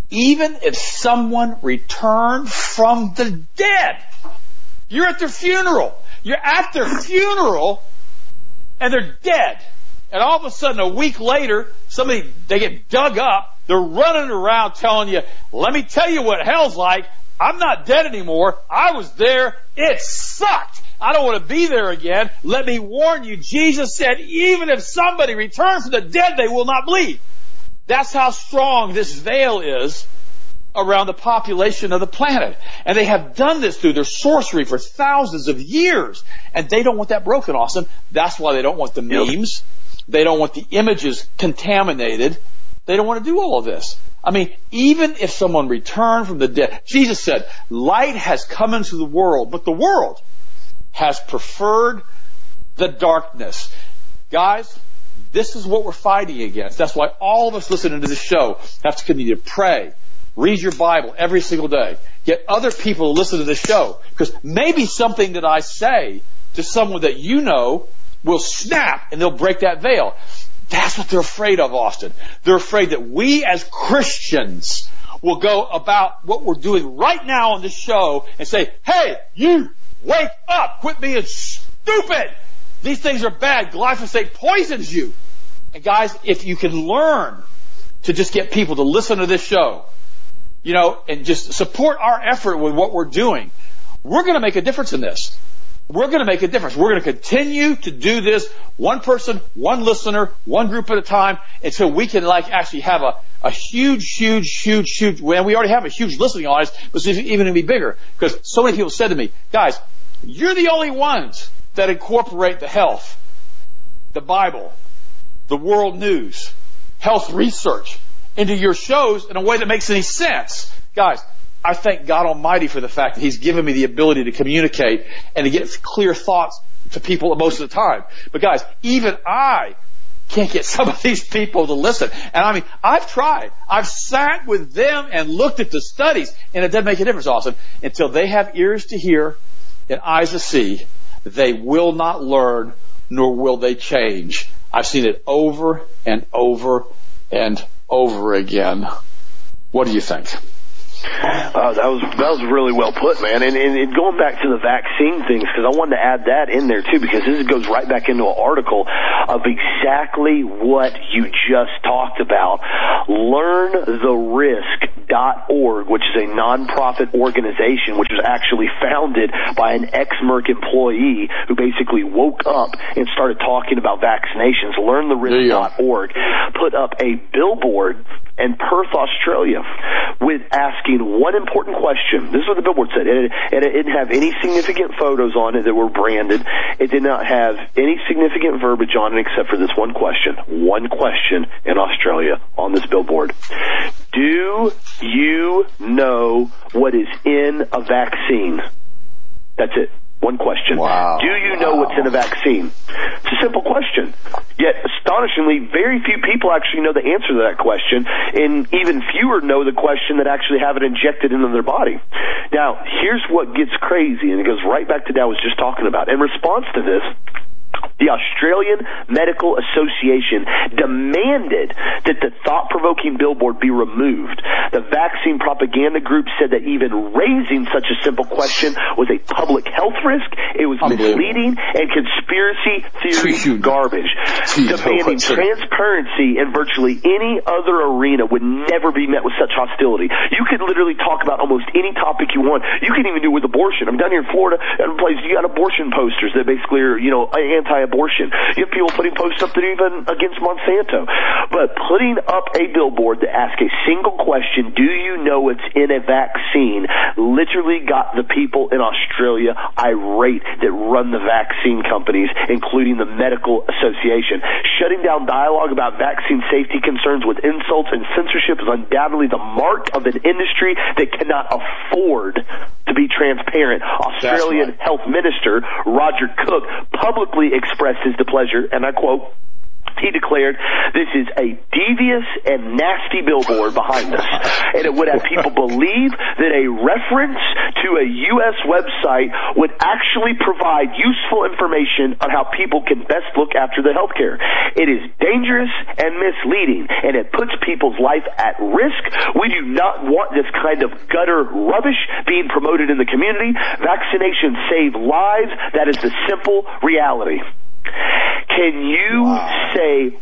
even if someone returned from the dead, you're at their funeral. You're at their funeral, and they're dead. And all of a sudden, a week later, they get dug up. They're running around telling you, let me tell you what hell's like. I'm not dead anymore. I was there. It sucked. I don't want to be there again. Let me warn you. Jesus said, even if somebody returns from the dead, they will not bleed. That's how strong this veil is around the population of the planet. And they have done this through their sorcery for thousands of years. And they don't want that broken, Austin. That's why they don't want the memes. They don't want the images contaminated. They don't want to do all of this. I mean, even if someone returned from the dead, Jesus said, light has come into the world, but the world has preferred the darkness. Guys, this is what we're fighting against. That's why all of us listening to this show have to continue to pray, read your Bible every single day, get other people to listen to this show, because maybe something that I say to someone that you know will snap and they'll break that veil. That's what they're afraid of, Austin. They're afraid that we as Christians will go about what we're doing right now on this show and say, hey, you, wake up, quit being stupid. These things are bad. Glyphosate poisons you. And guys, if you can learn to just get people to listen to this show, and just support our effort with what we're doing, we're going to make a difference in this. We're going to make a difference. We're going to continue to do this one person, one listener, one group at a time until we can actually have a huge, well, we already have a huge listening audience, but it's even going to be bigger, because so many people said to me, guys, you're the only ones that incorporate the health, the Bible, the world news, health research into your shows in a way that makes any sense. Guys, I thank God Almighty for the fact that He's given me the ability to communicate and to get clear thoughts to people most of the time. But guys, even I can't get some of these people to listen. And I mean, I've tried. I've sat with them and looked at the studies, and it doesn't make a difference, Austin. Until they have ears to hear and eyes to see, they will not learn, nor will they change. I've seen it over and over and over again. What do you think? That was really well put, man. And going back to the vaccine things, because I wanted to add that in there too, because this goes right back into an article of exactly what you just talked about. LearnTheRisk.org, which is a nonprofit organization which was actually founded by an ex-Merck employee who basically woke up and started talking about vaccinations. LearnTheRisk.org put up a billboard in Perth, Australia, with asking one important question. This is what the billboard said. It didn't have any significant photos on it that were branded. It did not have any significant verbiage on it except for this one question. One question in Australia on this billboard. Do you know what is in a vaccine? That's it. One question. Wow. Do you know what's in a vaccine? It's a simple question. Yet, astonishingly, very few people actually know the answer to that question, and even fewer know the question that actually have it injected into their body. Now, here's what gets crazy, and it goes right back to what I was just talking about. In response to this, the Australian Medical Association demanded that the thought-provoking billboard be removed. The vaccine propaganda group said that even raising such a simple question was a public health risk. It was misleading and conspiracy theory garbage. Demanding transparency in virtually any other arena would never be met with such hostility. You could literally talk about almost any topic you want. You can even do it with abortion. I'm down here in Florida, and you got abortion posters that basically are, anti-abortion. You have people putting posts up that are even against Monsanto. But putting up a billboard to ask a single question, do you know what's in a vaccine, literally got the people in Australia irate that run the vaccine companies, including the Medical Association. Shutting down dialogue about vaccine safety concerns with insults and censorship is undoubtedly the mark of an industry that cannot afford to be transparent. Australian Health Minister Roger Cook publicly expressed his displeasure, and I quote, He declared, "This is a devious and nasty billboard behind us, and it would have people believe that a reference to a U.S. website would actually provide useful information on how people can best look after their health care. It is dangerous and misleading, and it puts people's life at risk. We do not want this kind of gutter rubbish being promoted in the community. Vaccinations save lives. That is the simple reality." Can you say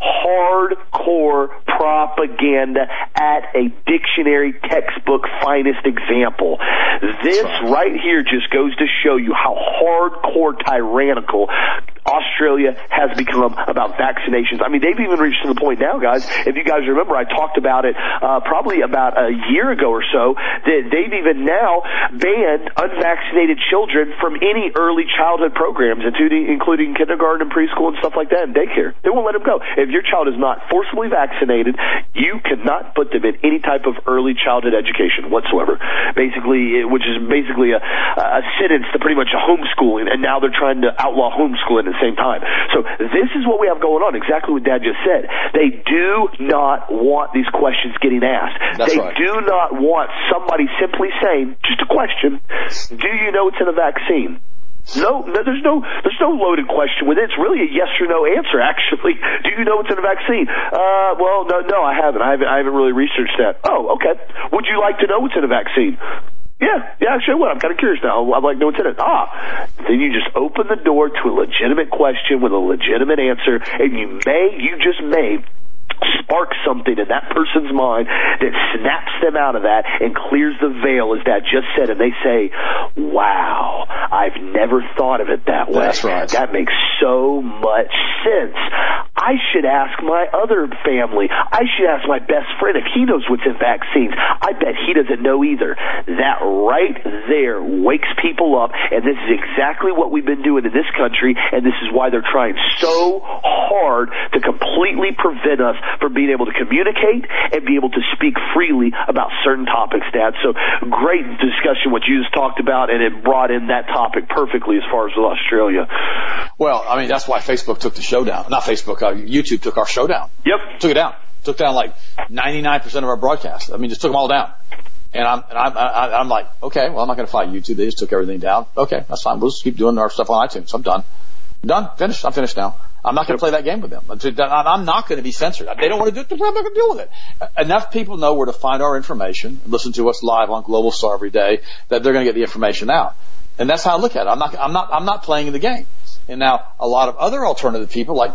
hardcore propaganda at a dictionary textbook finest example? This right here just goes to show you how hardcore tyrannical Australia has become about vaccinations. I mean, they've even reached to the point now, guys, if you guys remember, I talked about it probably about a year ago or so, that they've even now banned unvaccinated children from any early childhood programs, including kindergarten and preschool and stuff like that, and daycare. They won't let them go. If your child is not forcibly vaccinated, you cannot put them in any type of early childhood education whatsoever. Basically, which is basically a sentence to pretty much a homeschooling, and now they're trying to outlaw homeschooling at the same time. So this is what we have going on, exactly what Dad just said. They do not want these questions getting asked. That's they right. do not want somebody simply saying, just a question, do you know it's in a vaccine? No, there's no loaded question with it. It's really a yes or no answer, actually. Do you know it's in a vaccine? Well, no, I haven't. I haven't really researched that. Oh, okay. Would you like to know what's in a vaccine? Yeah, actually I would. I'm kind of curious now. I'd like to know what's in it. Then you just open the door to a legitimate question with a legitimate answer, and you just may spark something in that person's mind that snaps them out of that and clears the veil, as Dad just said, and they say, wow, I've never thought of it that way. That's right. That makes so much sense. I should ask my other family. I should ask my best friend if he knows what's in vaccines. I bet he doesn't know either. That right there wakes people up, and this is exactly what we've been doing in this country, and this is why they're trying so hard to completely prevent us from being able to communicate and be able to speak freely about certain topics, Dad. So great discussion what you just talked about, and it brought in that topic perfectly as far as with Australia. Well, I mean, that's why Facebook took the show down. Not Facebook, YouTube took our show down. Yep. Took it down. Took down like 99% of our broadcasts. I mean, just took them all down. And I'm like, okay, well, I'm not going to fight YouTube. They just took everything down. Okay, that's fine. We'll just keep doing our stuff on iTunes. I'm done. Finished. I'm finished now. I'm not going to play that game with them. I'm not going to be censored. They don't want to do it. I'm not going to deal with it. Enough people know where to find our information, listen to us live on Global Star every day, that they're going to get the information out. And that's how I look at it. I'm not playing the game. And now a lot of other alternative people, like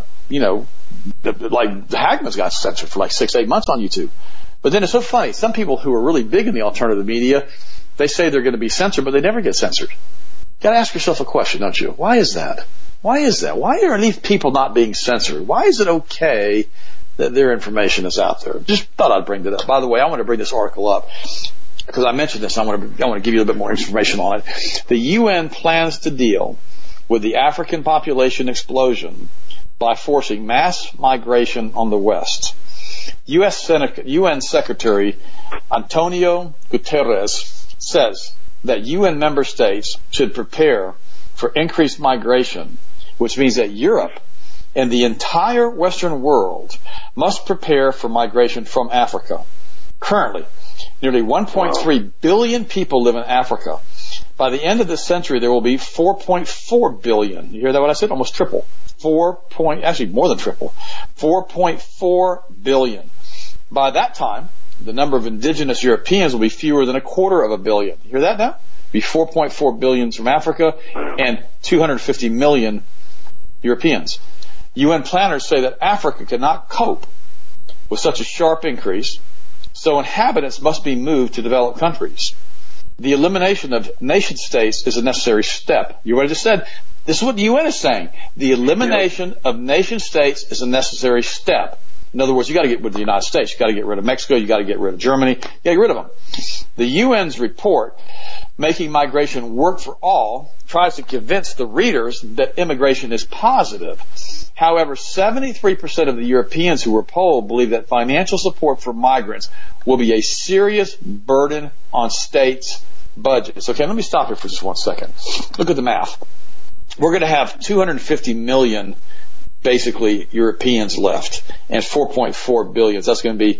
Hagmann's got censored for like 6-8 months on YouTube. But then it's so funny. Some people who are really big in the alternative media, they say they're going to be censored, but they never get censored. You got to ask yourself a question, don't you? Why is that? Why is that? Why are these people not being censored? Why is it okay that their information is out there? Just thought I'd bring that up. By the way, I want to bring this article up because I mentioned this. I want to give you a bit more information on it. The UN plans to deal with the African population explosion by forcing mass migration on the West. UN Secretary Antonio Guterres says that UN member states should prepare for increased migration, which means that Europe and the entire Western world must prepare for migration from Africa. Currently, nearly 1.3 billion people live in Africa. By the end of this century, there will be 4.4 billion. You hear that what I said? Almost triple. Actually more than triple. 4.4 billion. By that time, the number of indigenous Europeans will be fewer than 250 million. You hear that now? Be 4.4 billion from Africa and 250 million Europeans. UN planners say that Africa cannot cope with such a sharp increase, so inhabitants must be moved to developed countries. The elimination of nation states is a necessary step. You already just said, this is what the UN is saying. The elimination of nation states is a necessary step. In other words, you got to get rid of the United States. You got to get rid of Mexico. You got to get rid of Germany. You got to get rid of them. The UN's report, Making Migration Work for All, tries to convince the readers that immigration is positive. However, 73% of the Europeans who were polled believe that financial support for migrants will be a serious burden on states' budgets. Okay, let me stop here for just 1 second. Look at the math. We're going to have 250 million basically Europeans left, and 4.4 billion. So that's going to be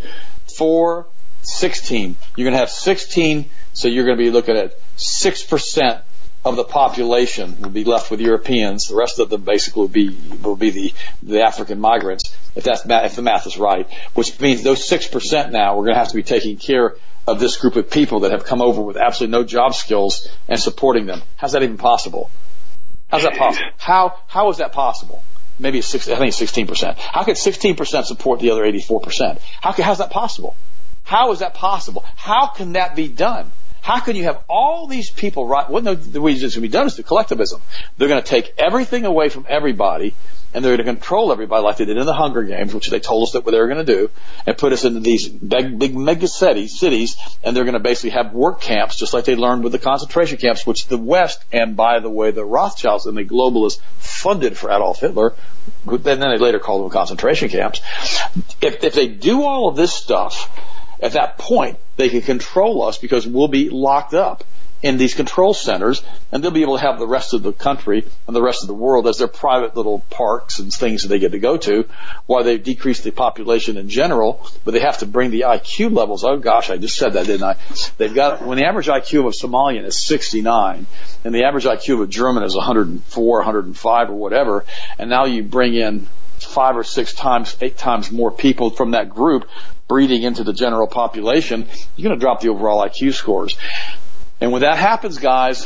16. You're going to have 16, so you're going to be looking at 6% of the population will be left with Europeans. The rest of them basically will be the African migrants, if the math is right, which means those 6% now we're going to have to be taking care of this group of people that have come over with absolutely no job skills and supporting them. How's that even possible? How's that possible? How is that possible? Maybe it's 16%. How could 16% support the other 84%? How's that possible? How is that possible? How can that be done? How can you have all these people the way it's going to be done is through collectivism. They're going to take everything away from everybody, and they're going to control everybody like they did in the Hunger Games, which they told us that they were going to do, and put us into these big mega cities, and they're going to basically have work camps, just like they learned with the concentration camps, which the West, and by the way, the Rothschilds and the globalists funded for Adolf Hitler, then they later called them concentration camps. If they do all of this stuff, at that point, they can control us because we'll be locked up in these control centers, and they'll be able to have the rest of the country and the rest of the world as their private little parks and things that they get to go to, while they've decreased the population in general, but they have to bring the IQ levels. Oh gosh, I just said that, didn't I? When the average IQ of a Somalian is 69, and the average IQ of a German is 104, 105 or whatever, and now you bring in 5 or 6 times, 8 times more people from that group breeding into the general population, you're going to drop the overall IQ scores. And when that happens, guys,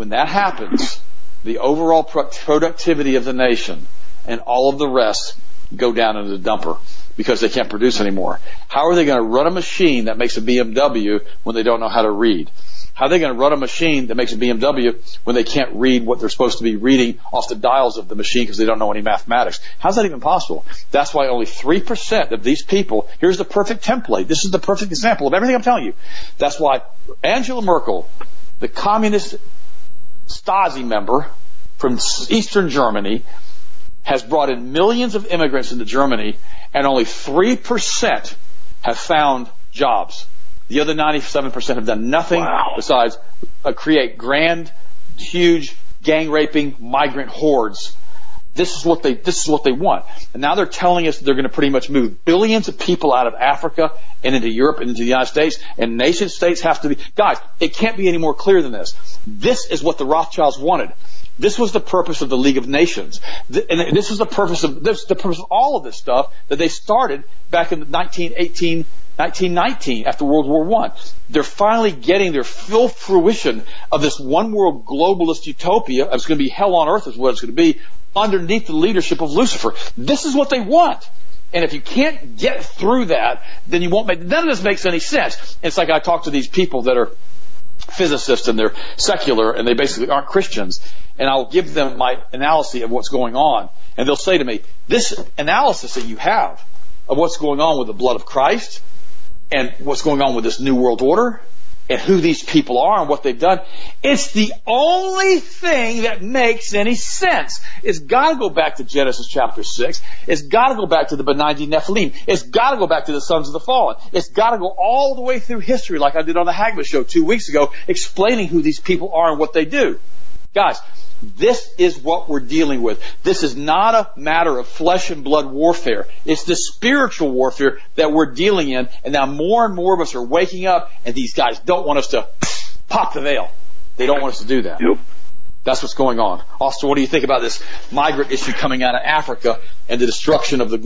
the overall productivity of the nation and all of the rest go down into the dumper because they can't produce anymore. How are they going to run a machine that makes a BMW when they don't know how to read? How are they going to run a machine that makes a BMW when they can't read what they're supposed to be reading off the dials of the machine because they don't know any mathematics? How's that even possible? That's why only 3% of these people, here's the perfect template. This is the perfect example of everything I'm telling you. That's why Angela Merkel, the communist Stasi member from Eastern Germany, has brought in millions of immigrants into Germany, and only 3% have found jobs. The other 97% have done nothing besides create grand, huge, gang-raping migrant hordes. This is what they want. And now they're telling us they're going to pretty much move billions of people out of Africa and into Europe and into the United States, and nation states have to be... Guys, it can't be any more clear than this. This is what the Rothschilds wanted. This was the purpose of the League of Nations. And this was the purpose of all of this stuff that they started back in 1919, after World War I. They're finally getting their full fruition of this one-world globalist utopia. It's going to be hell on earth is what it's going to be, underneath the leadership of Lucifer. This is what they want. And if you can't get through that, then you won't make... None of this makes any sense. It's like I talk to these people that are physicists and they're secular and they basically aren't Christians, and I'll give them my analysis of what's going on. And they'll say to me, this analysis that you have of what's going on with the blood of Christ and what's going on with this New World Order and who these people are and what they've done, it's the only thing that makes any sense. It's got to go back to Genesis chapter 6. It's got to go back to the Benigni Nephilim. It's got to go back to the sons of the fallen. It's got to go all the way through history, like I did on the Hagma show 2 weeks ago, explaining who these people are and what they do. Guys, this is what we're dealing with. This is not a matter of flesh and blood warfare. It's the spiritual warfare that we're dealing in. And now more and more of us are waking up, and these guys don't want us to pop the veil. They don't want us to do that. Yep. That's what's going on. Also, what do you think about this migrant issue coming out of Africa and the destruction of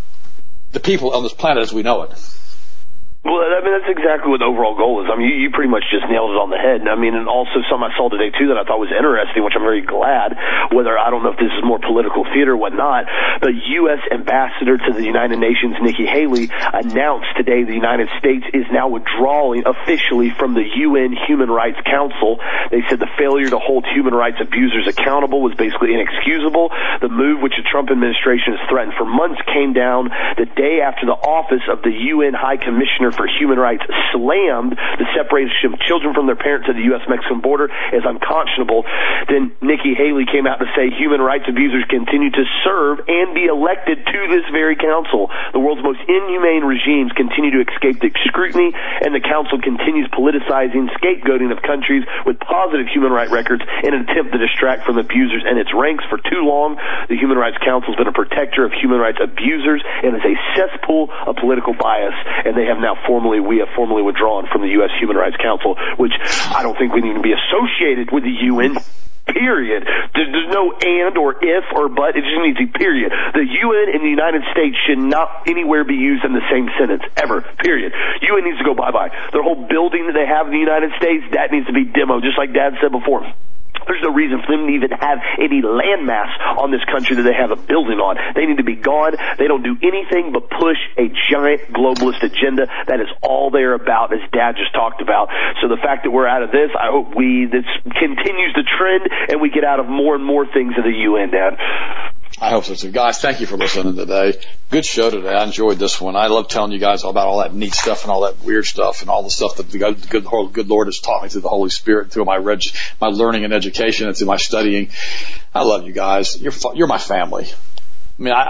the people on this planet as we know it? Well, I mean, that's exactly what the overall goal is. I mean, you pretty much just nailed it on the head. I mean, and also something I saw today, too, that I thought was interesting, which I'm very glad, whether I don't know if this is more political theater or whatnot, but U.S. Ambassador to the United Nations, Nikki Haley, announced today the United States is now withdrawing officially from the UN Human Rights Council. They said the failure to hold human rights abusers accountable was basically inexcusable. The move, which the Trump administration has threatened for months, came down the day after the office of the UN High Commissioner Center for Human Rights slammed the separation of children from their parents at the U.S.-Mexican border as unconscionable. Then Nikki Haley came out to say human rights abusers continue to serve and be elected to this very council. The world's most inhumane regimes continue to escape the scrutiny, and the council continues politicizing, scapegoating of countries with positive human rights records in an attempt to distract from abusers and its ranks. For too long, the Human Rights Council has been a protector of human rights abusers and is a cesspool of political bias, and we have formally withdrawn from the U.S. Human Rights Council, which I don't think we need to be associated with the UN. Period. There's no and or if or but. It just means a period. The UN and the United States should not anywhere be used in the same sentence, ever. Period. UN needs to go bye-bye. Their whole building that they have in the United States, that needs to be demoed, just like Dad said before. There's no reason for them to even have any landmass on this country that they have a building on. They need to be gone. They don't do anything but push a giant globalist agenda. That is all they're about, as Dad just talked about. So the fact that we're out of this, I hope this continues the trend and we get out of more and more things in the UN, Dad. I hope so too. Guys, thank you for listening today. Good show today. I enjoyed this one. I love telling you guys about all that neat stuff and all that weird stuff and all the stuff that the good Lord has taught me through the Holy Spirit, through my learning and education and through my studying. I love you guys. You're my family. I mean,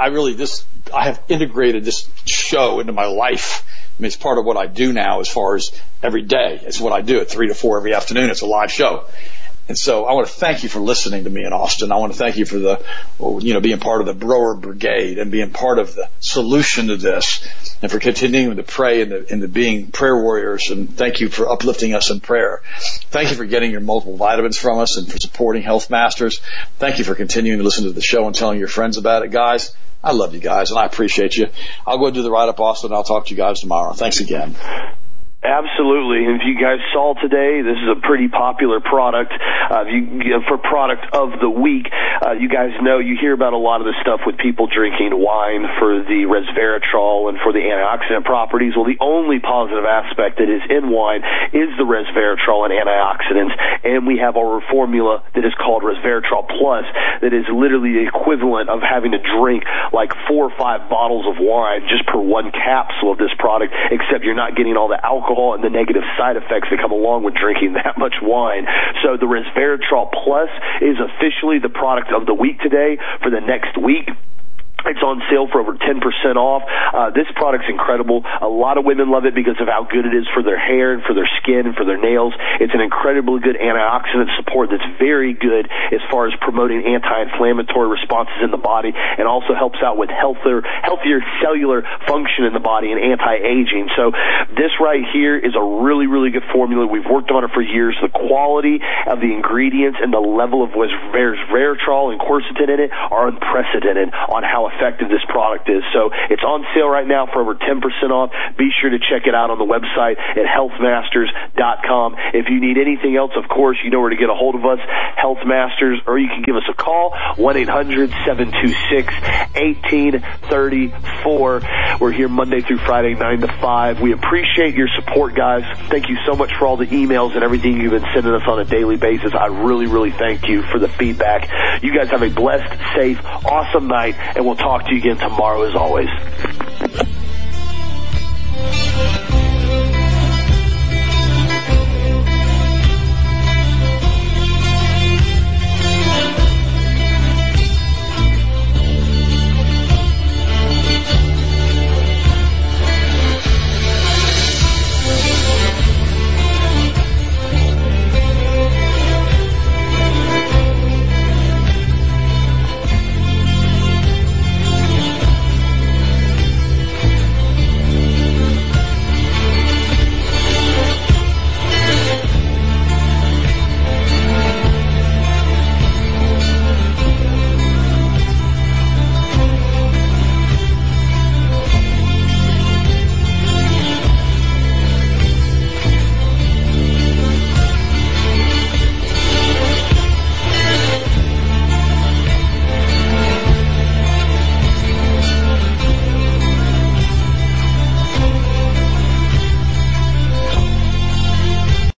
I have integrated this show into my life. I mean, it's part of what I do now as far as every day. It's what I do at 3 to 4 every afternoon. It's a live show. And so I want to thank you for listening to me in Austin. I want to thank you for being part of the Broer Brigade and being part of the solution to this, and for continuing to pray and the being prayer warriors. And thank you for uplifting us in prayer. Thank you for getting your multiple vitamins from us and for supporting Health Masters. Thank you for continuing to listen to the show and telling your friends about it, guys. I love you guys and I appreciate you. I'll go do the write-up, Austin. I'll talk to you guys tomorrow. Thanks again. Absolutely. And if you guys saw today, this is a pretty popular product. For product of the week, you guys know you hear about a lot of this stuff with people drinking wine for the resveratrol and for the antioxidant properties. Well, the only positive aspect that is in wine is the resveratrol and antioxidants. And we have our formula that is called Resveratrol Plus that is literally the equivalent of having to drink like 4 or 5 bottles of wine just per one capsule of this product, except you're not getting all the alcohol and the negative side effects that come along with drinking that much wine. So the Resveratrol Plus is officially the product of the week today for the next week. It's on sale for over 10% off. This product's incredible. A lot of women love it because of how good it is for their hair and for their skin and for their nails. It's an incredibly good antioxidant support that's very good as far as promoting anti-inflammatory responses in the body, and also helps out with healthier cellular function in the body and anti-aging. So this right here is a really, really good formula. We've worked on it for years. The quality of the ingredients and the level of resveratrol and quercetin in it are unprecedented on how effective this product is. So it's on sale right now for over 10% off. Be sure to check it out on the website at healthmasters.com. If you need anything else, of course, you know where to get a hold of us, Health Masters, or you can give us a call, 1-800-726-1834. We're here Monday through Friday, 9 to 5. We appreciate your support, guys. Thank you so much for all the emails and everything you've been sending us on a daily basis. I really, really thank you for the feedback. You guys have a blessed, safe, awesome night, and we'll talk to you again tomorrow as always.